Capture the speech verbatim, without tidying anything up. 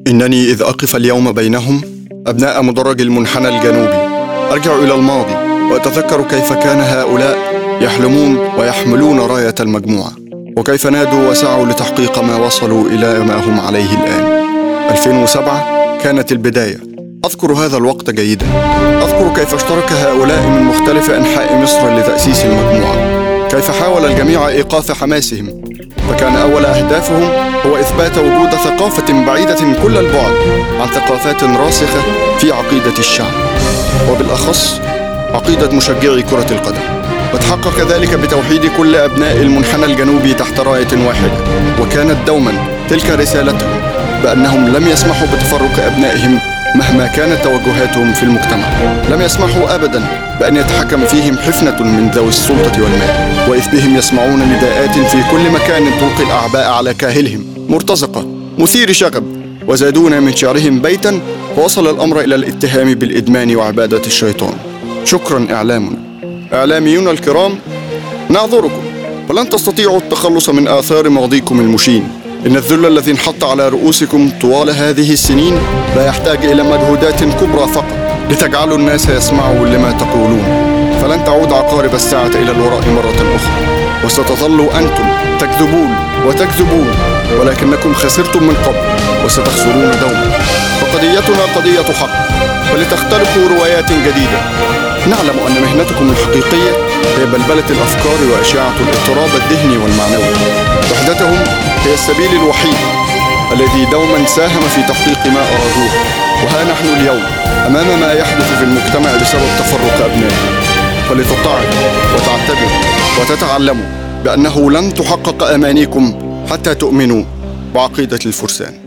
إنني إذ أقف اليوم بينهم أبناء مدرج المنحنى الجنوبي أرجع إلى الماضي وأتذكر كيف كان هؤلاء يحلمون ويحملون راية المجموعة، وكيف نادوا وسعوا لتحقيق ما وصلوا إلى ما هم عليه الآن. ألفين وسبعة كانت البداية، أذكر هذا الوقت جيدا. أذكر كيف اشترك هؤلاء من مختلف أنحاء مصر لتأسيس المجموعة، كيف حاول الجميع إيقاف حماسهم، فكان أول أهدافهم هو إثبات وجود ثقافة بعيدة كل البعد عن ثقافات راسخة في عقيدة الشعب، وبالأخص عقيدة مشجعي كرة القدم. وتحقق ذلك بتوحيد كل أبناء المنحنى الجنوبي تحت راية واحدة، وكانت دوما تلك رسالتهم بأنهم لم يسمحوا بتفرق أبنائهم مهما كانت توجهاتهم في المجتمع. لم يسمحوا أبدا بأن يتحكم فيهم حفنة من ذوي السلطة والمال، وإذ بهم يسمعون نداءات في كل مكان تلقي الأعباء على كاهلهم مرتزقة مثير شغب، وزادونا من شعرهم بيتا، ووصل الأمر إلى الاتهام بالإدمان وعبادة الشيطان. شكرا إعلامنا، إعلاميون الكرام، نعذركم، ولن تستطيعوا التخلص من آثار ماضيكم المشين. إن الذل الذي انحط على رؤوسكم طوال هذه السنين لا يحتاج إلى مجهودات كبرى فقط لتجعلوا الناس يسمعوا لما تقولون، فلن تعود عقارب الساعة إلى الوراء مرة أخرى، وستظلوا أنتم تكذبون وتكذبون، ولكنكم خسرتم من قبل وستخسرون دوما. فقضيتنا قضية حق، فلتختلقوا روايات جديدة. نعلم أن مهنتكم الحقيقية هي بلبلة الأفكار وإشاعة الاضطراب الذهني والمعنوي. وحدتهم هي السبيل الوحيد الذي دوما ساهم في تحقيق ما أرادوه. وها نحن اليوم أمام ما يحدث في المجتمع بسبب تفرق أبنائه، فلتتعظوا وتعتبروا وتتعلموا بأنه لن تحقق أمانيكم حتى تؤمنوا بعقيدة الفرسان.